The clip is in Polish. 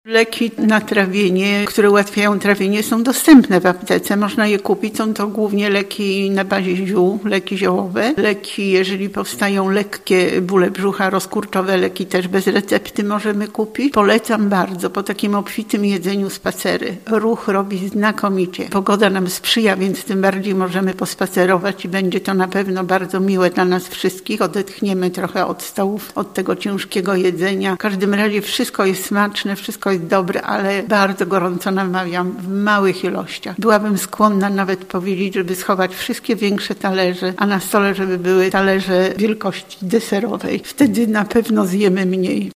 Leki na trawienie, które ułatwiają trawienie, są dostępne w aptece. Można je kupić. Są to głównie leki na bazie ziół, leki ziołowe. Leki, jeżeli powstają lekkie bóle brzucha, rozkurczowe leki też bez recepty możemy kupić. Polecam bardzo po takim obfitym jedzeniu spacery. Ruch robi znakomicie. Pogoda nam sprzyja, więc tym bardziej możemy pospacerować i będzie to na pewno bardzo miłe dla nas wszystkich. Odetchniemy trochę od stołów, od tego ciężkiego jedzenia. W każdym razie wszystko jest smaczne, wszystko jest dobre, ale bardzo gorąco namawiam w małych ilościach. Byłabym skłonna nawet powiedzieć, żeby schować wszystkie większe talerze, a na stole, żeby były talerze wielkości deserowej. Wtedy na pewno zjemy mniej.